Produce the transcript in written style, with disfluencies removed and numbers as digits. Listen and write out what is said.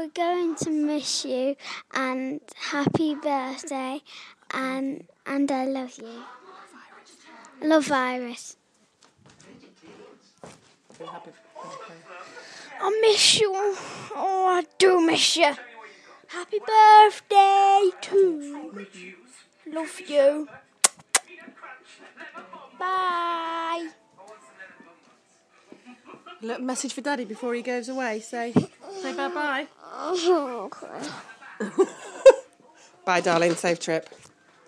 we're going to miss you, and happy birthday, and I love you. I love Iris. I miss you. Oh, I do miss you. Happy birthday to you. Love you. Bye. A little message for Daddy before he goes away. Say bye-bye. Oh, Bye, darling. Safe trip.